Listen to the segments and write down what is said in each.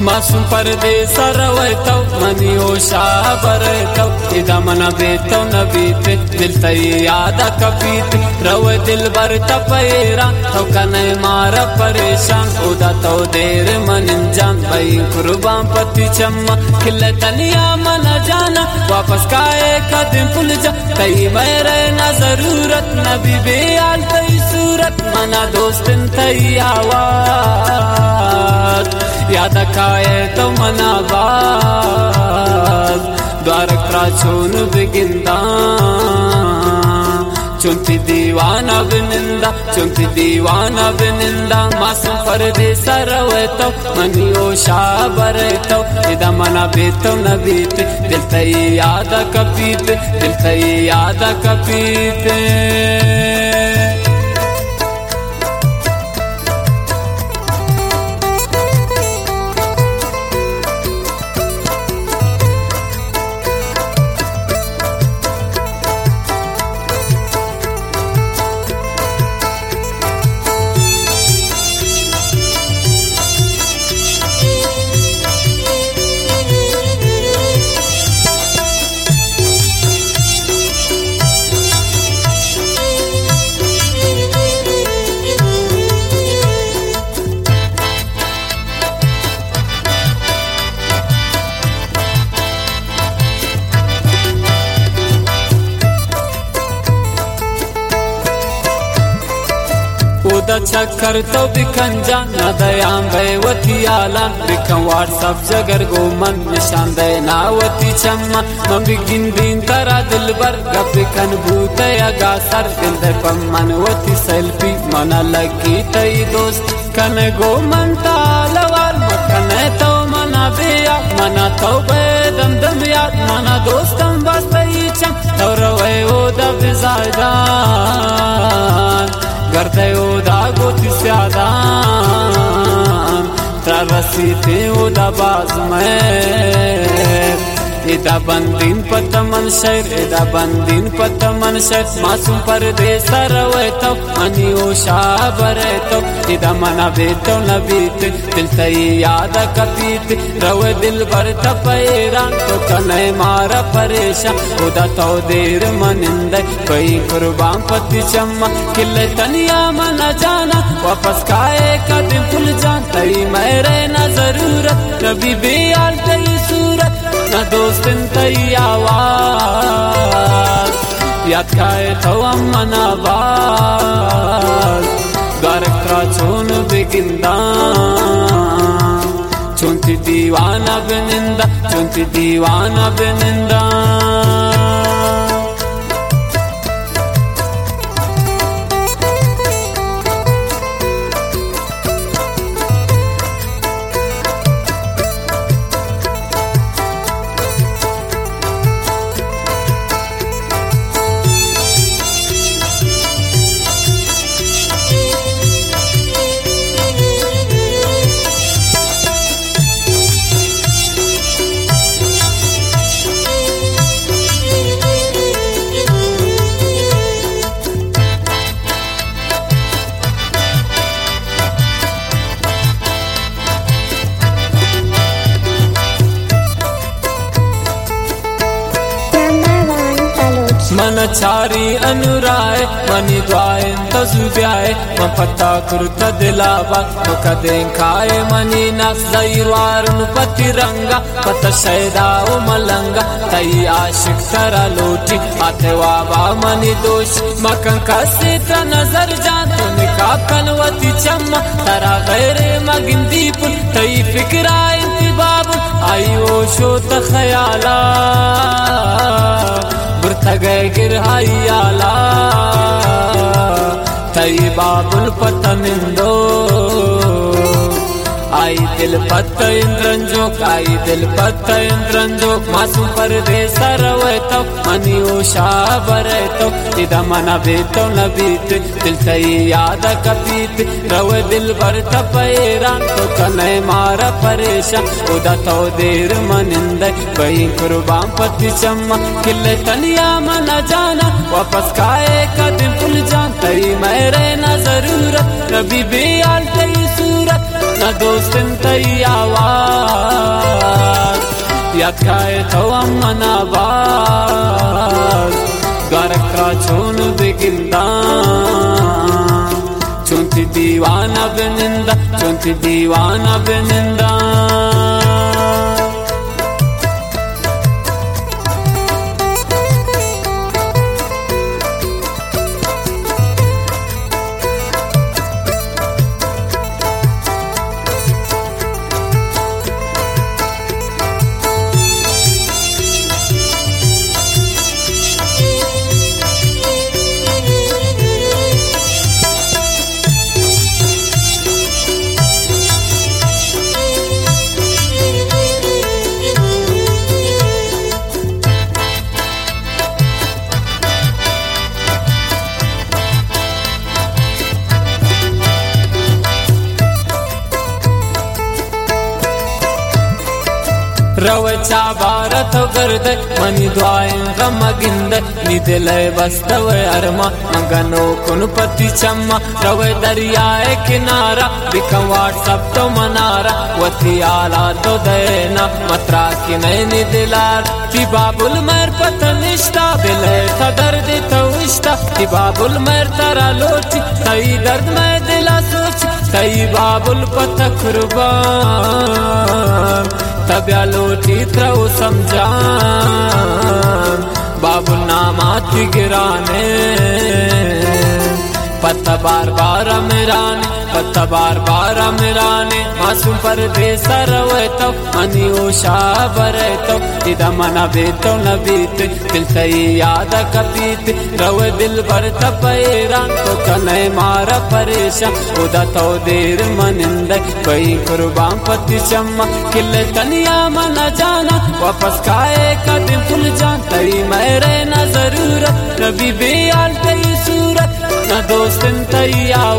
मासूम परदेस रवैतो मनी होशा बरैतो इदा मना बेतो नबीते दिल तई याद कपीत रव दिल बर तपैरा तो कने मारा परेशान उदा तो देर मनिंजान भाई कुर्बान पति चम्मा खिले तनिया मना जाना वापस काए कदम पुल जा तई मेरे ना जरूरत नबी बेआल तई सूरत मना दोस्तिन तई आवाज याद काए तो मना बाज द्वारक प्राचून बिगिंदा चुनती दीवाना बिनिंदा चुनती दीवाना बिनिंदा मासूम परदेस रवैतो मनी होशा बरैतो इदा मना बेतो नबीत दिल तई याद कपीत दिल तई याद कपीत उदा चक्कर तो बिखंजा न दयाम वती आला बिखं व्हाट्सअप जगर गोमन निशान दे नावती चम्मा मम बिगिन दिन तरा दिल बर गपिकन भूत अगा सर दिल दे पमन वती सेल्फी मना लगी तई दोस्त कन गोमन तालवार मकन तो मना बेया मना तो दम दम याद मना दोस्तम बस तई चम तो रवे उदा बिजादा करते उदा गोती स्यादान तरसीते उदा बाज में इदा बंदीन पतमन शहर इदा बंदीन पतमन शहर मासूम परदेस रवैतो मनी होशा बरैतो इदा मना बेतो नबीत दिल तई याद कपीत रव दिल बर तपैरा तो कने मारा परेशान उदा तो देर मनिंदे कोई कुर्बान पति चम्मा खिले तनिया मना जाना वापस काए कदम पुल जान तई मेरे ना जरूरत नबी बेआल तई सूरत न दोस्तिन तई आवाज याद काए तो मना बाज द्वारक प्राचून बिगिंदा चुनती दीवाना बिनिंदा चुनती दीवाना बिनिंदा मन चारी अनुराय मनी द्वाय तजुब्याय मन पत्ता कुर्ता दिलावा तो कदें खाए मनी नस दईवारुन पति रंगा पत शैदा ओ मलंगा तई आशिक तरा लोटी आते वाबा मनी दोष मकन कसे ता नजर जान तो निका कनवती चम्मा तरा गैरे मगिंदीप तई फिक्रा इंतिबाब आई ओ शो तखयाला गए गिरहाइयाला तई बाबुल पतनिंदो आई दिल पत्त इंद्रंजोक आई दिल पत्त इंद्रंजोक मासूम परदेस रवैतो मनी होशा बरैतो इदा मना बेतो नबीत दिल तई याद कपीत रव दिल बर तपैरा तो कने मारा परेशान उदा तो देर मनिंदे वही कुर्बान पति चम्मा खिले तनिया मना जाना वापस काए कदम पुल जान तई मेरे ना जरूरत नबी बेआल तई सूरत na dostin tayyawas yakay tawam manabas garakra chon beginda chunti diwana beninda रवचा Bharat गर्द मनी द्वायं रमगिंद निदलय बस्तव अरमा मंगनो कुनपति चम्मा रवे दरियाए किनारा बिकम व्हाट्सअप तो मनारा वती आला तो देना मत्रा की नई निदिलार ती बाबुल मर पतनिष्ठा बिले था दर्द तो इष्टा ती बाबुल मर तारा लोची तई दर्द में दिला सोच तई बाबुल पत कुर्बान तब्या लोटी त्रव समझान बाबुल नामाती गिराने पत्ता बार बार मिराने मासूम परदेस रवे तो मनी ओशा बरे तो इदा मना बेतो न बीते दिल तई याद कपीत रवे दिल भर तपैरान तो कने मारा परेशान उदा तो देर मनिंद कोई कुर्बान पति चम्मा किले तनिया मना जाना वापस खाए का दिन भूल जान तई मेरे न जरूरत रवि बेयाल तई सूरत न दोस्तिन तई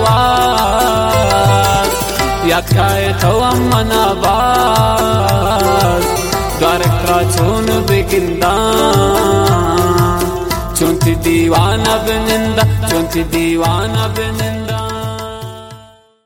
आवाज yakay tawam manabas garakra chon beginda chunti diwana beninda